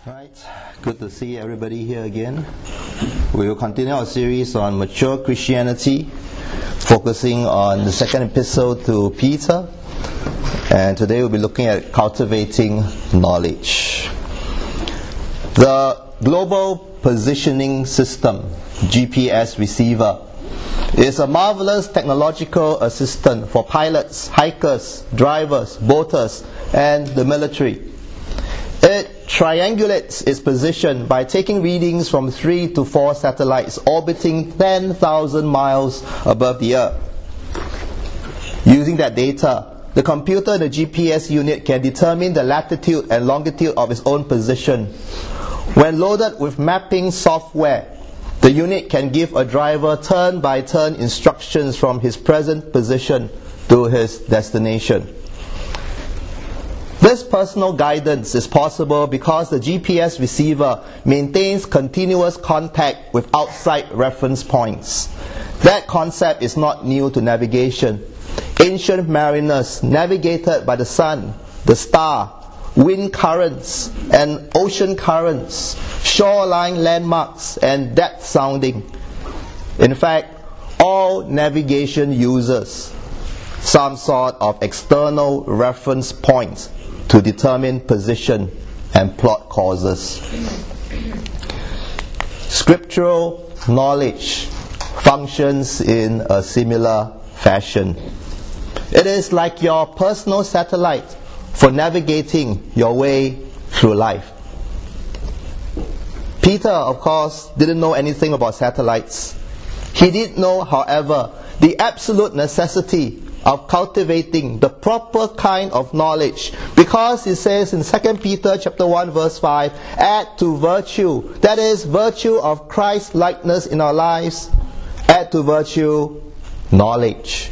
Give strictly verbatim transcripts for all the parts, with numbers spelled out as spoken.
Right, good to see everybody here again. We will continue our series on mature Christianity, focusing on the second epistle to Peter, and today we'll be looking at cultivating knowledge. The Global Positioning System, G P S receiver, is a marvelous technological assistant for pilots, hikers, drivers, boaters, and the military. It triangulates its position by taking readings from three to four satellites orbiting ten thousand miles above the Earth. Using that data, the computer in the G P S unit can determine the latitude and longitude of its own position. When loaded with mapping software, the unit can give a driver turn-by-turn instructions from his present position to his destination. This personal guidance is possible because the G P S receiver maintains continuous contact with outside reference points. That concept is not new to navigation. Ancient mariners navigated by the sun, the star, wind currents and ocean currents, shoreline landmarks and depth sounding. In fact, all navigation uses some sort of external reference point to determine position and plot courses. Scriptural knowledge functions in a similar fashion. It is like your personal satellite for navigating your way through life. Peter, of course, didn't know anything about satellites. He did know, however, the absolute necessity of cultivating the proper kind of knowledge, because it says in Second Peter chapter one verse five, add to virtue, that is virtue of Christ's likeness in our lives, add to virtue knowledge.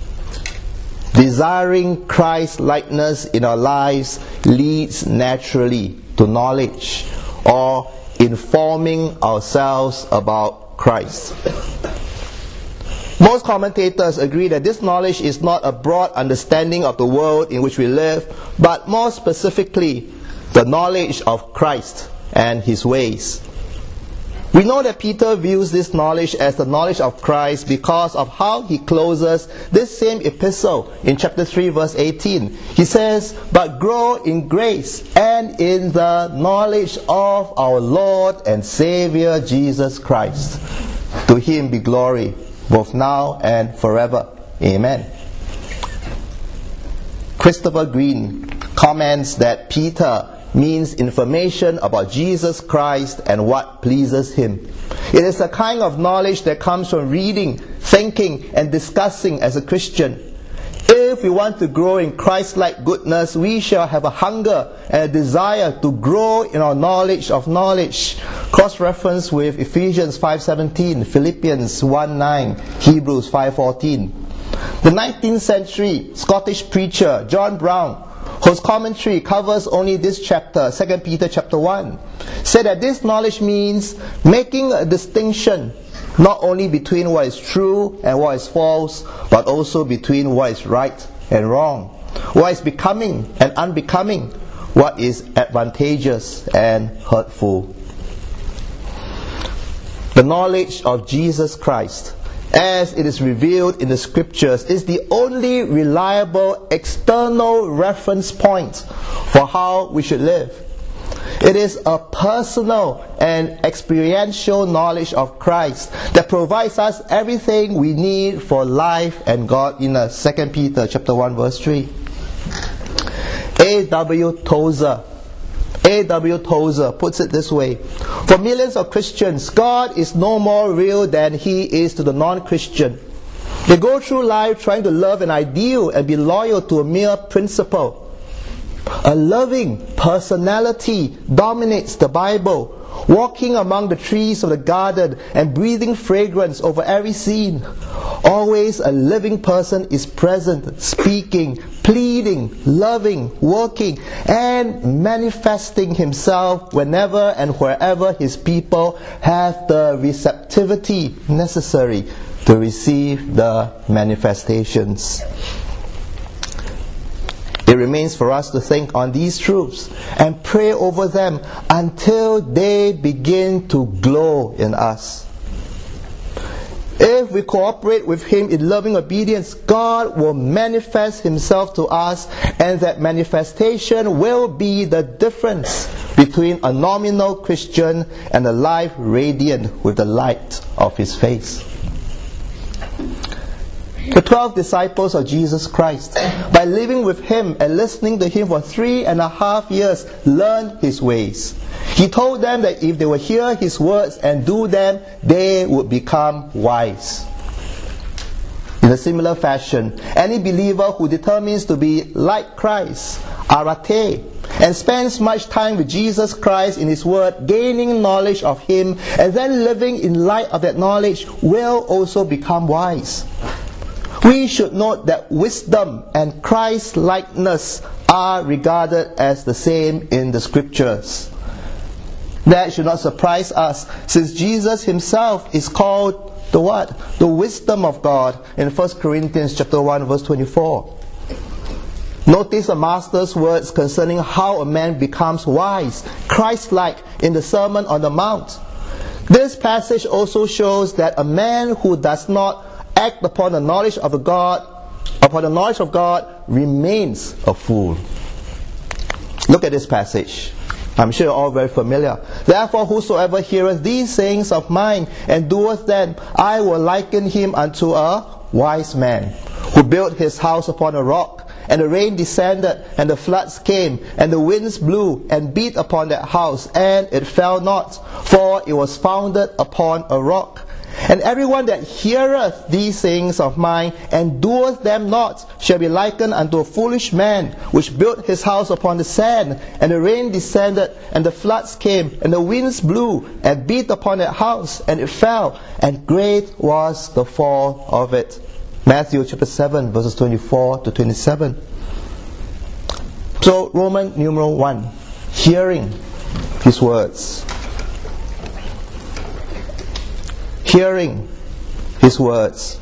Desiring Christ's likeness in our lives leads naturally to knowledge, or informing ourselves about Christ. Most commentators agree that this knowledge is not a broad understanding of the world in which we live, but more specifically, the knowledge of Christ and His ways. We know that Peter views this knowledge as the knowledge of Christ because of how he closes this same epistle in chapter three verse eighteen. He says, but grow in grace and in the knowledge of our Lord and Savior Jesus Christ. To Him be glory, both now and forever. Amen. Christopher Green comments that Peter means information about Jesus Christ and what pleases Him. It is a kind of knowledge that comes from reading, thinking, and discussing as a Christian. If we want to grow in Christ-like goodness, we shall have a hunger and a desire to grow in our knowledge of knowledge. Cross-reference with Ephesians five seventeen, Philippians one nine, Hebrews five fourteen. The nineteenth century Scottish preacher John Brown, whose commentary covers only this chapter, Second Peter chapter one, said that this knowledge means making a distinction not only between what is true and what is false, but also between what is right and wrong, what is becoming and unbecoming, what is advantageous and hurtful. The knowledge of Jesus Christ, as it is revealed in the Scriptures, is the only reliable external reference point for how we should live. It is a personal and experiential knowledge of Christ that provides us everything we need for life and godliness. Second Peter chapter one verse three. A W Tozer A W Tozer puts it this way: for millions of Christians, God is no more real than He is to the non-Christian. They go through life trying to love an ideal and be loyal to a mere principle. A loving personality dominates the Bible, walking among the trees of the garden and breathing fragrance over every scene. Always a living person is present, speaking, pleading, loving, working, and manifesting himself whenever and wherever his people have the receptivity necessary to receive the manifestations. It remains for us to think on these truths and pray over them until they begin to glow in us. If we cooperate with Him in loving obedience, God will manifest Himself to us, and that manifestation will be the difference between a nominal Christian and a life radiant with the light of His face. The twelve disciples of Jesus Christ, by living with Him and listening to Him for three and a half years, learned His ways. He told them that if they would hear His words and do them, they would become wise. In a similar fashion, any believer who determines to be like Christ, arate, and spends much time with Jesus Christ in His Word, gaining knowledge of Him, and then living in light of that knowledge, will also become wise. We should note that wisdom and Christ-likeness are regarded as the same in the Scriptures. That should not surprise us, since Jesus Himself is called the what? The wisdom of God in First Corinthians chapter one, verse twenty-four. Notice the Master's words concerning how a man becomes wise, Christ-like, in the Sermon on the Mount. This passage also shows that a man who does not act upon the knowledge of God, upon the knowledge of God, remains a fool. Look at this passage. I'm sure you're all very familiar. Therefore, whosoever heareth these sayings of mine and doeth them, I will liken him unto a wise man, who built his house upon a rock. And the rain descended, and the floods came, and the winds blew, and beat upon that house, and it fell not, for it was founded upon a rock. And everyone that heareth these sayings of mine, and doeth them not, shall be likened unto a foolish man, which built his house upon the sand. And the rain descended, and the floods came, and the winds blew, and beat upon that house, and it fell, and great was the fall of it. Matthew chapter seven, verses twenty-four to twenty-seven. So, Roman numeral one, hearing His words. Hearing His words.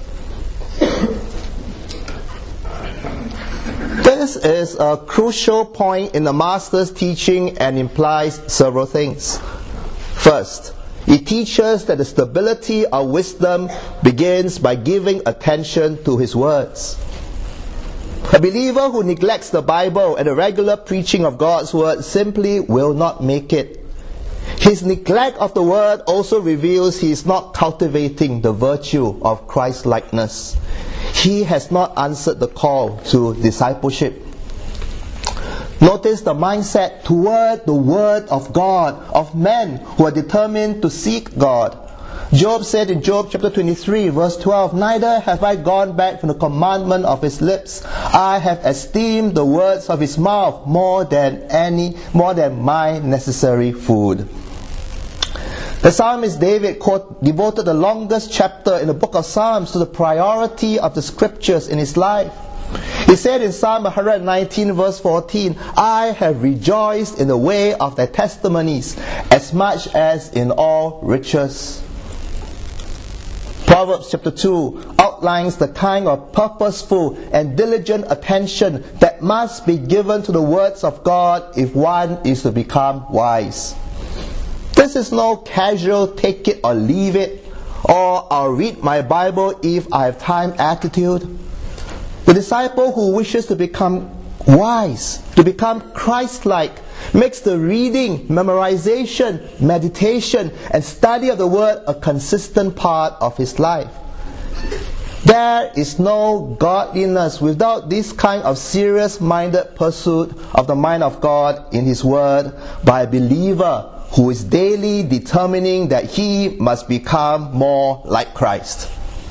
This is a crucial point in the Master's teaching and implies several things. First, it teaches that the stability of wisdom begins by giving attention to His words. A believer who neglects the Bible and the regular preaching of God's Word simply will not make it. His neglect of the Word also reveals he is not cultivating the virtue of Christ-likeness. He has not answered the call to discipleship. Notice the mindset toward the Word of God, of men who are determined to seek God. Job said in Job chapter twenty-three, verse twelve, Neither have I gone back from the commandment of His lips. I have esteemed the words of His mouth more than any, more than my necessary food. The psalmist David quote, devoted the longest chapter in the book of Psalms to the priority of the Scriptures in his life. He said in Psalm one nineteen, verse fourteen, I have rejoiced in the way of thy testimonies as much as in all riches. Proverbs chapter two outlines the kind of purposeful and diligent attention that must be given to the words of God if one is to become wise. This is no casual take it or leave it, or I'll read my Bible if I have time attitude. The disciple who wishes to become wise, to become Christ-like, makes the reading, memorization, meditation, and study of the Word a consistent part of his life. There is no godliness without this kind of serious-minded pursuit of the mind of God in His Word by a believer who is daily determining that he must become more like Christ.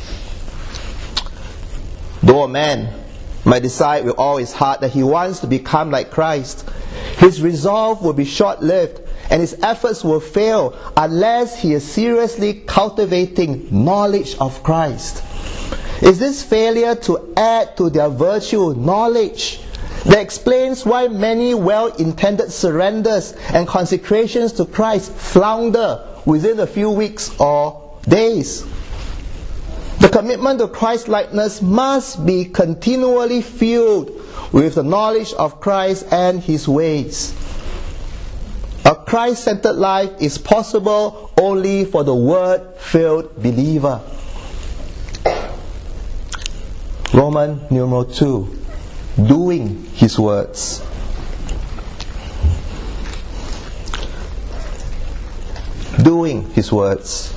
Though a man might decide with all his heart that he wants to become like Christ, his resolve will be short-lived and his efforts will fail unless he is seriously cultivating knowledge of Christ. Is this failure to add to their virtue knowledge that explains why many well-intended surrenders and consecrations to Christ flounder within a few weeks or days? The commitment to Christ-likeness must be continually filled with the knowledge of Christ and His ways. A Christ-centered life is possible only for the Word-filled believer. Roman numeral two, doing His words. Doing His words.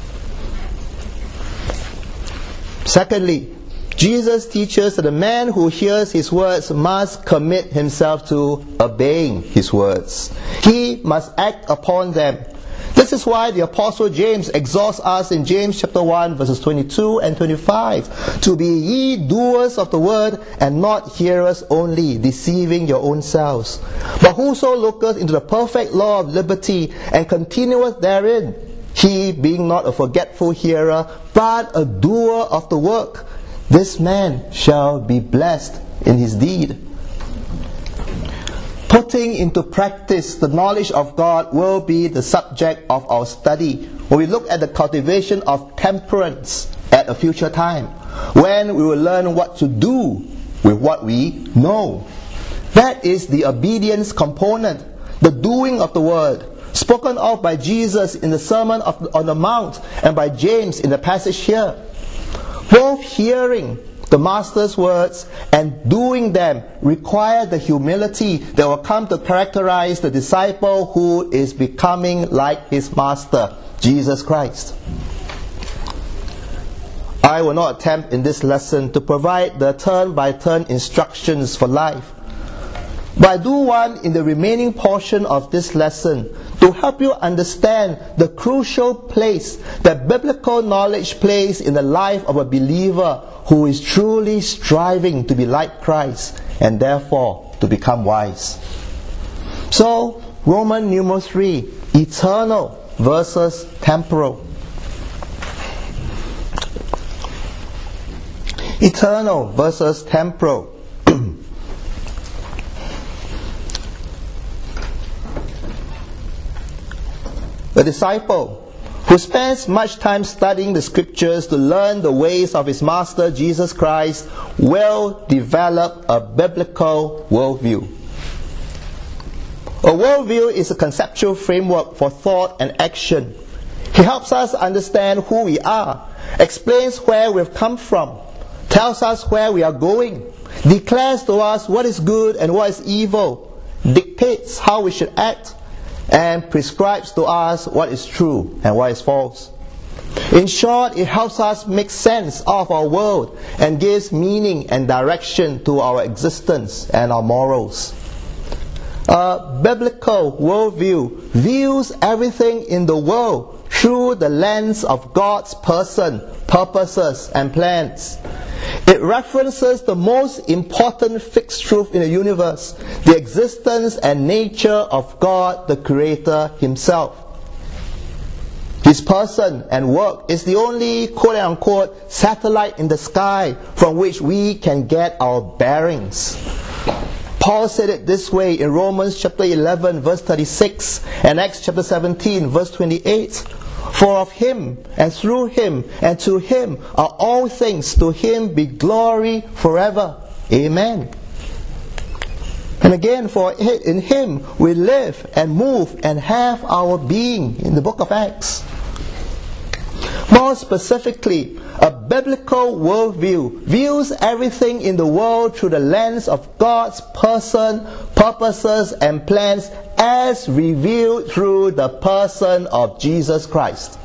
Secondly, Jesus teaches that the man who hears His words must commit himself to obeying His words. He must act upon them. This is why the Apostle James exhorts us in James chapter one verses twenty-two and twenty-five to be ye doers of the word and not hearers only, deceiving your own selves. But whoso looketh into the perfect law of liberty and continueth therein, he being not a forgetful hearer, but a doer of the work, this man shall be blessed in his deed. Putting into practice the knowledge of God will be the subject of our study when we look at the cultivation of temperance at a future time, when we will learn what to do with what we know. That is the obedience component, the doing of the word, spoken of by Jesus in the Sermon on the Mount and by James in the passage here. Both hearing the Master's words and doing them require the humility that will come to characterize the disciple who is becoming like his Master, Jesus Christ. I will not attempt in this lesson to provide the turn-by-turn instructions for life, but I do want in the remaining portion of this lesson to help you understand the crucial place that biblical knowledge plays in the life of a believer who is truly striving to be like Christ and therefore to become wise. So, Roman numeral three, eternal versus temporal. Eternal versus temporal. The disciple who spends much time studying the scriptures to learn the ways of his Master Jesus Christ will develop a biblical worldview. A worldview is a conceptual framework for thought and action. It helps us understand who we are, explains where we've come from, tells us where we are going, declares to us what is good and what is evil, dictates how we should act, and prescribes to us what is true and what is false. In short, it helps us make sense of our world and gives meaning and direction to our existence and our morals. A biblical worldview views everything in the world through the lens of God's person, purposes, and plans. It references the most important fixed truth in the universe, the existence and nature of God, the Creator Himself. His person and work is the only quote-unquote satellite in the sky from which we can get our bearings. Paul said it this way in Romans chapter eleven verse thirty-six and Acts chapter seventeen verse twenty-eight. For of Him, and through Him, and to Him are all things. To Him be glory forever. Amen. And again, for in Him we live and move and have our being, in the book of Acts. More specifically, a biblical worldview views everything in the world through the lens of God's person, purposes, and plans as revealed through the person of Jesus Christ.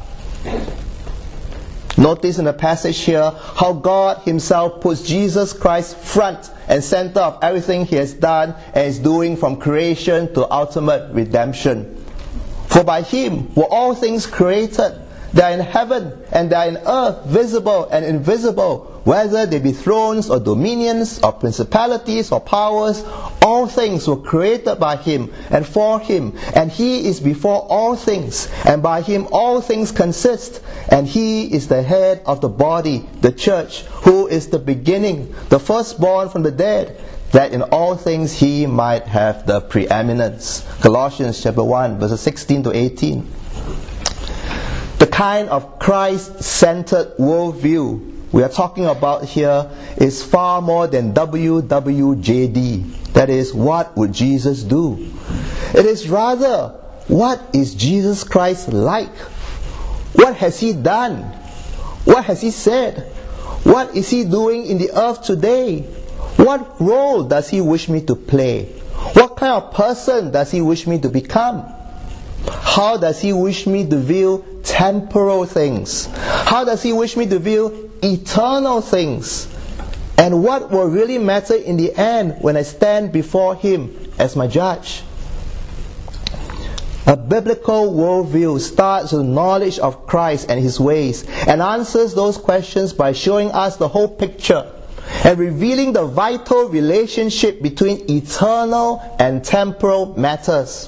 Notice in the passage here how God Himself puts Jesus Christ front and center of everything He has done and is doing from creation to ultimate redemption. For by Him were all things created. They are in heaven and they are in earth, visible and invisible, whether they be thrones or dominions or principalities or powers. All things were created by Him and for Him, and He is before all things, and by Him all things consist. And He is the head of the body, the church, who is the beginning, the firstborn from the dead, that in all things He might have the preeminence. Colossians chapter one, verses sixteen to eighteen. The kind of Christ-centered worldview we are talking about here is far more than W W J D. That is, what would Jesus do? It is rather, what is Jesus Christ like? What has He done? What has He said? What is He doing in the earth today? What role does He wish me to play? What kind of person does He wish me to become? How does He wish me to view temporal things? How does He wish me to view eternal things? And what will really matter in the end when I stand before Him as my judge? A biblical worldview starts with knowledge of Christ and His ways, and answers those questions by showing us the whole picture and revealing the vital relationship between eternal and temporal matters.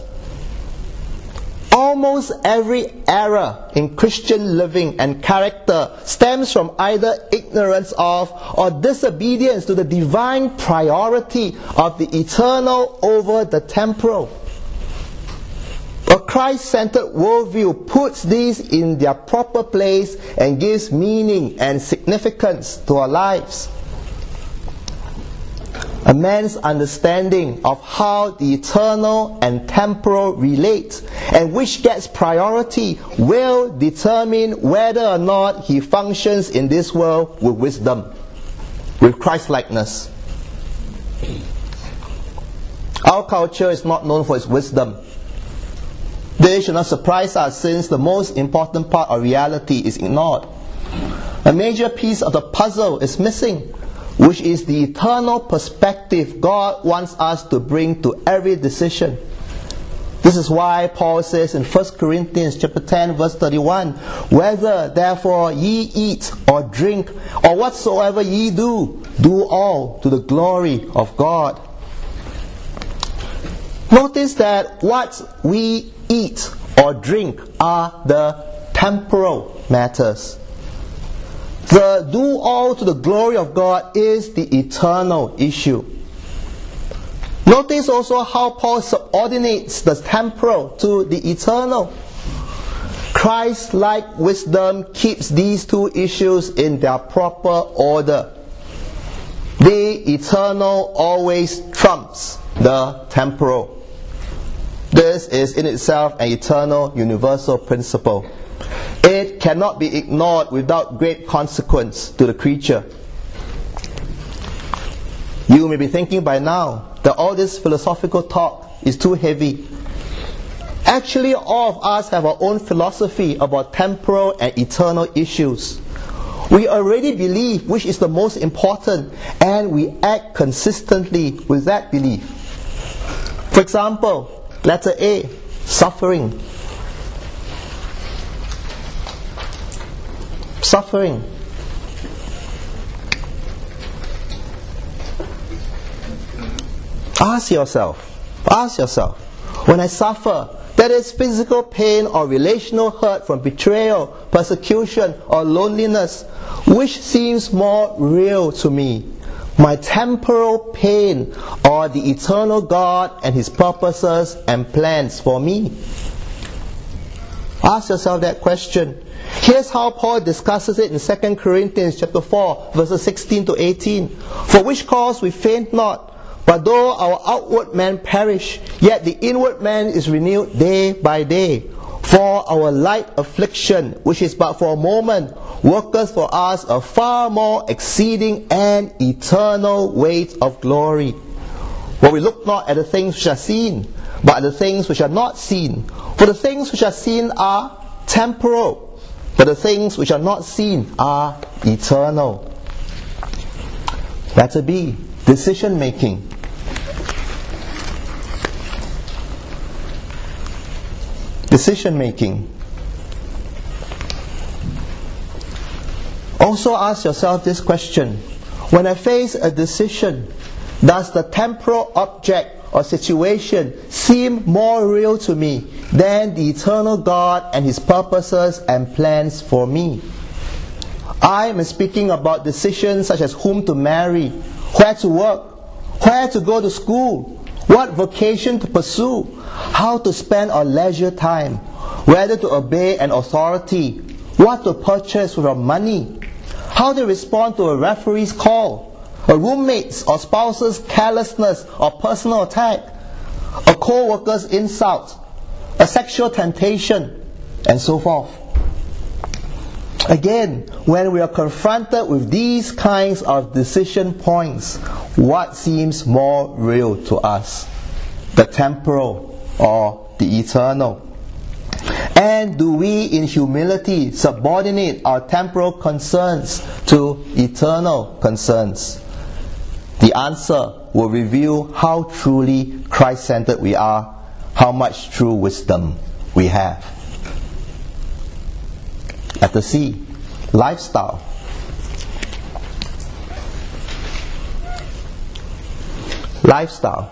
Almost every error in Christian living and character stems from either ignorance of or disobedience to the divine priority of the eternal over the temporal. A Christ-centered worldview puts these in their proper place and gives meaning and significance to our lives. A man's understanding of how the eternal and temporal relate and which gets priority will determine whether or not he functions in this world with wisdom, with Christ-likeness. Our culture is not known for its wisdom. This should not surprise us, since the most important part of reality is ignored. A major piece of the puzzle is missing, which is the eternal perspective God wants us to bring to every decision. This is why Paul says in First Corinthians chapter ten verse thirty-one, "Whether therefore ye eat or drink or whatsoever ye do, do all to the glory of God." Notice that what we eat or drink are the temporal matters. The do all to the glory of God is the eternal issue. Notice also how Paul subordinates the temporal to the eternal. Christ-like wisdom keeps these two issues in their proper order. The eternal always trumps the temporal. This is in itself an eternal universal principle. It cannot be ignored without great consequence to the creature. You may be thinking by now that all this philosophical talk is too heavy. Actually, all of us have our own philosophy about temporal and eternal issues. We already believe which is the most important, and we act consistently with that belief. For example, letter A, suffering. Suffering. Ask yourself, ask yourself, when I suffer, that is physical pain or relational hurt from betrayal, persecution, or loneliness, which seems more real to me? My temporal pain or the eternal God and His purposes and plans for me? Ask yourself that question. Here's how Paul discusses it in Second Corinthians chapter four, verses sixteen to eighteen. "For which cause we faint not, but though our outward man perish, yet the inward man is renewed day by day. For our light affliction, which is but for a moment, worketh for us a far more exceeding and eternal weight of glory. For we look not at the things which are seen, but at the things which are not seen. For the things which are seen are temporal, but the things which are not seen are eternal." Letter B, decision making. Decision making. Also ask yourself this question. When I face a decision, does the temporal object or situation seem more real to me than the eternal God and His purposes and plans for me? I am speaking about decisions such as whom to marry, where to work, where to go to school, what vocation to pursue, how to spend our leisure time, whether to obey an authority, what to purchase with our money, how they respond to a referee's call, a roommate's or spouse's carelessness or personal attack, a co-worker's insult, a sexual temptation, and so forth. Again, when we are confronted with these kinds of decision points, what seems more real to us? The temporal or the eternal? And do we in humility subordinate our temporal concerns to eternal concerns? The answer will reveal how truly Christ-centered we are, how much true wisdom we have. Letter C, lifestyle. Lifestyle.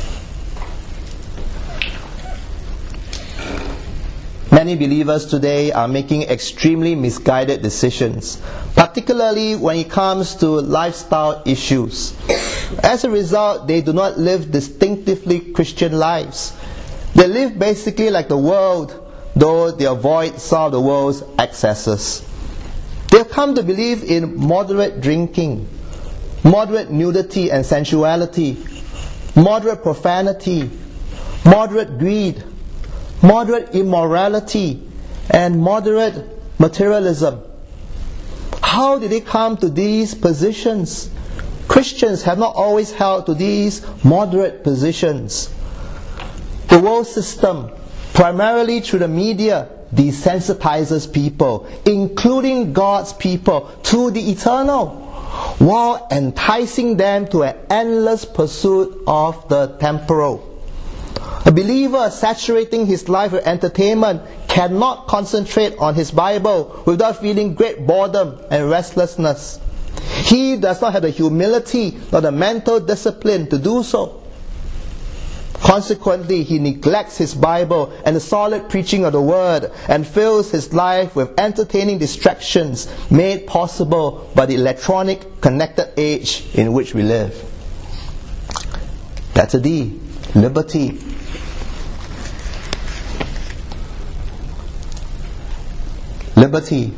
Many believers today are making extremely misguided decisions, particularly when it comes to lifestyle issues. As a result, they do not live distinctively Christian lives. They live basically like the world, though they avoid some of the world's excesses. They have come to believe in moderate drinking, moderate nudity and sensuality, moderate profanity, moderate greed, moderate immorality, and moderate materialism. How did they come to these positions? Christians have not always held to these moderate positions. The world system, primarily through the media, desensitizes people, including God's people, to the eternal, while enticing them to an endless pursuit of the temporal. A believer saturating his life with entertainment cannot concentrate on his Bible without feeling great boredom and restlessness. He does not have the humility nor the mental discipline to do so. Consequently, he neglects his Bible and the solid preaching of the Word and fills his life with entertaining distractions made possible by the electronic connected age in which we live. Letter D, liberty. Liberty.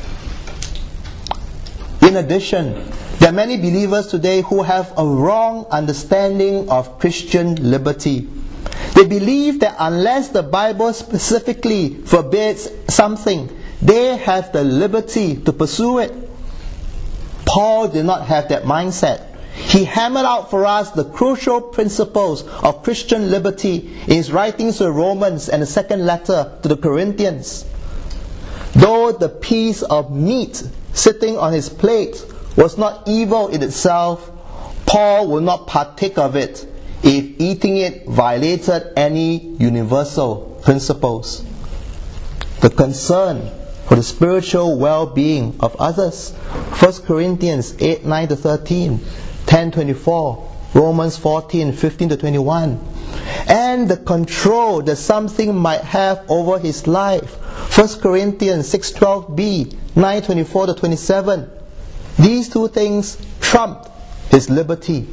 In addition, there are many believers today who have a wrong understanding of Christian liberty. They believe that unless the Bible specifically forbids something, they have the liberty to pursue it. Paul did not have that mindset. He hammered out for us the crucial principles of Christian liberty in his writings to the Romans and the second letter to the Corinthians. Though the piece of meat sitting on his plate was not evil in itself, Paul would not partake of it if eating it violated any universal principles. The concern for the spiritual well-being of others. First Corinthians eight, nine to thirteen, ten, twenty-four, Romans fourteen, fifteen to twenty-one. And the control that something might have over his life. First Corinthians six, twelve b, nine, twenty-four to twenty-seven. These two things trumped his liberty.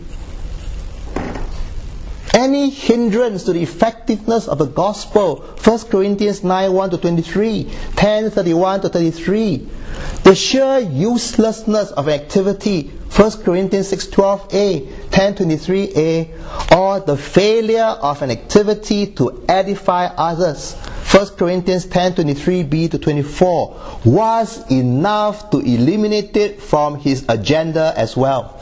Any hindrance to the effectiveness of the gospel, First Corinthians nine, one to twenty-three, ten, thirty-one to thirty-three. The sheer uselessness of activity, First Corinthians six, twelve a, ten, twenty-three a, or the failure of an activity to edify others, First Corinthians ten, twenty-three b to twenty-four, was enough to eliminate it from his agenda as well.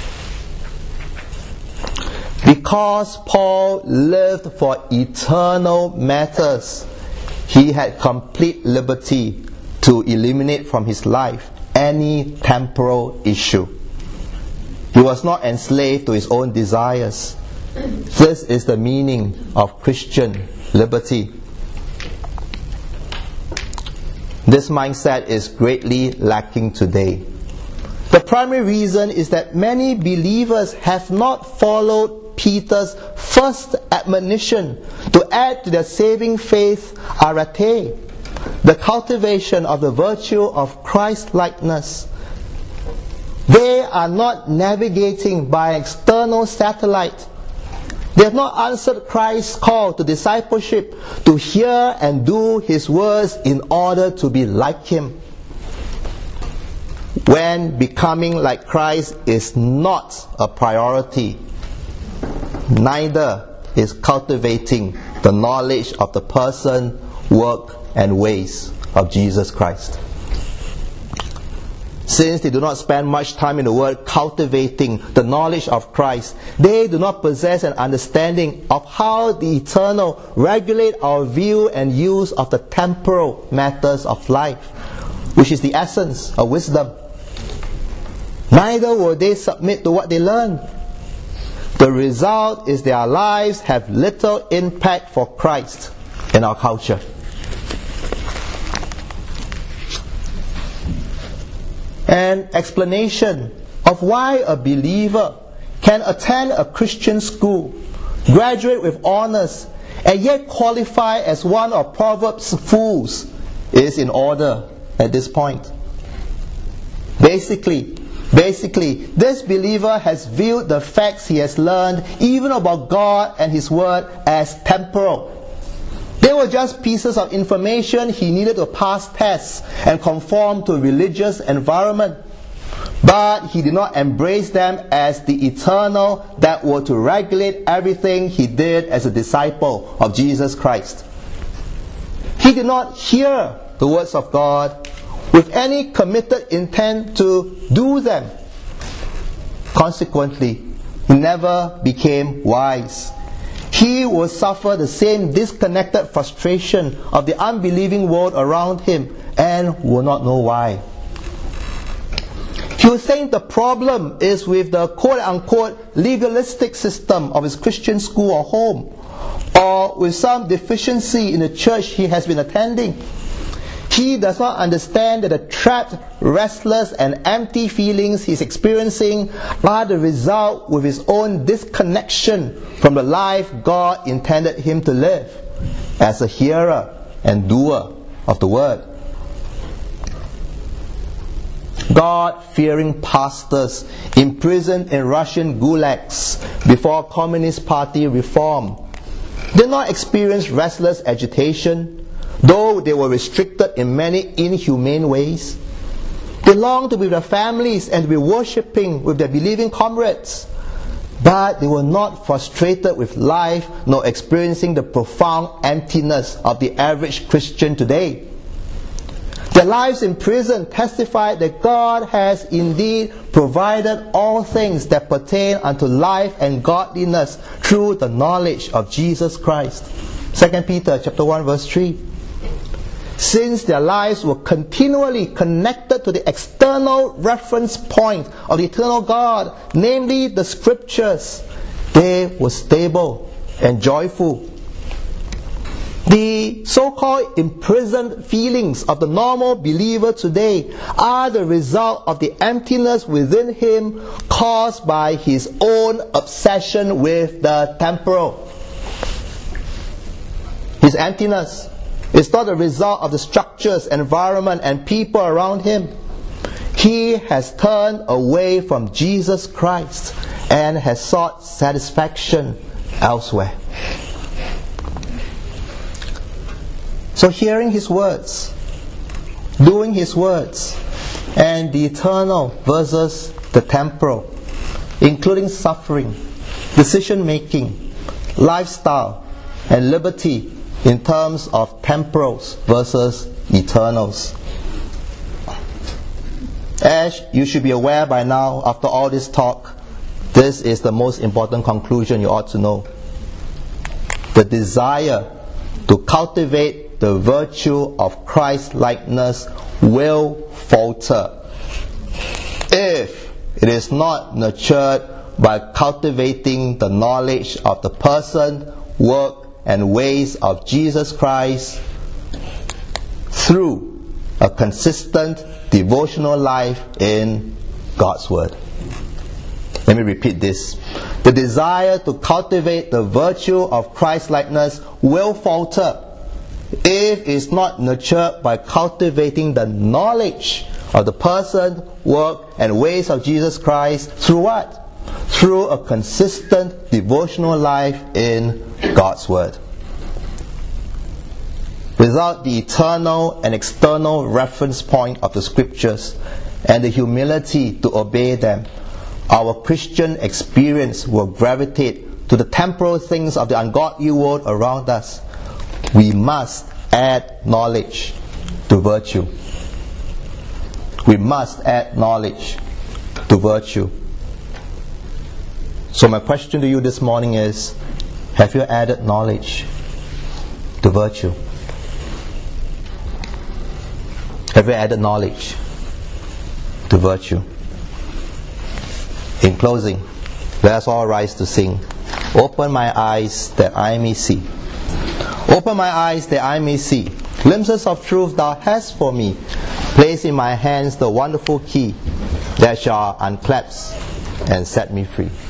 Because Paul lived for eternal matters, he had complete liberty to eliminate from his life any temporal issue. He was not enslaved to his own desires. This is the meaning of Christian liberty. This mindset is greatly lacking today. The primary reason is that many believers have not followed Peter's first admonition to add to their saving faith arete, the cultivation of the virtue of Christ-likeness. They are not navigating by an external satellite. They have not answered Christ's call to discipleship, to hear and do His words in order to be like Him. when becoming like Christ is not a priority, neither is cultivating the knowledge of the person, work, and ways of Jesus Christ. Since they do not spend much time in the Word cultivating the knowledge of Christ, they do not possess an understanding of how the eternal regulate our view and use of the temporal matters of life, which is the essence of wisdom. Neither will they submit to what they learn. The result is their lives have little impact for Christ in our culture. An explanation of why a believer can attend a Christian school, graduate with honors, and yet qualify as one of Proverbs' fools is in order at this point. Basically, basically, this believer has viewed the facts he has learned, even about God and His Word, as temporal. They were just pieces of information he needed to pass tests and conform to a religious environment. But he did not embrace them as the eternal that were to regulate everything he did as a disciple of Jesus Christ. He did not hear the words of God with any committed intent to do them. Consequently, he never became wise. He will suffer the same disconnected frustration of the unbelieving world around him and will not know why. He will think the problem is with the quote-unquote legalistic system of his Christian school or home, or with some deficiency in the church he has been attending. He does not understand that the trapped, restless, and empty feelings he is experiencing are the result with his own disconnection from the life God intended him to live as a hearer and doer of the Word. God-fearing pastors imprisoned in Russian gulags before Communist Party reform did not experience restless agitation, though they were restricted in many inhumane ways. They longed to be with their families and to be worshipping with their believing comrades. But they were not frustrated with life nor experiencing the profound emptiness of the average Christian today. Their lives in prison testified that God has indeed provided all things that pertain unto life and godliness through the knowledge of Jesus Christ. Second Peter chapter one verse three. Since their lives were continually connected to the external reference point of the eternal God, namely the Scriptures, they were stable and joyful. The so-called imprisoned feelings of the normal believer today are the result of the emptiness within him caused by his own obsession with the temporal. His emptiness is not the result of the structures, environment, and people around him. He has turned away from Jesus Christ and has sought satisfaction elsewhere. So hearing His words, doing His words, and the eternal versus the temporal, including suffering, decision-making, lifestyle, and liberty in terms of temporals versus eternals. As you should be aware by now, after all this talk, this is the most important conclusion you ought to know. The desire to cultivate the virtue of Christ-likeness will falter if it is not nurtured by cultivating the knowledge of the person, work, and ways of Jesus Christ through a consistent devotional life in God's Word. Let me repeat this. The desire to cultivate the virtue of Christ-likeness will falter if it is not nurtured by cultivating the knowledge of the person, work, and ways of Jesus Christ through what? Through a consistent devotional life in God's Word. Without the eternal and external reference point of the Scriptures, and the humility to obey them, our Christian experience will gravitate to the temporal things of the ungodly world around us. We must add knowledge to virtue. We must add knowledge to virtue. So my question to you this morning is, have you added knowledge to virtue? Have you added knowledge to virtue? In closing, let us all rise to sing. Open my eyes that I may see. Open my eyes that I may see. Glimpses of truth thou hast for me. Place in my hands the wonderful key that shall unclasp and set me free.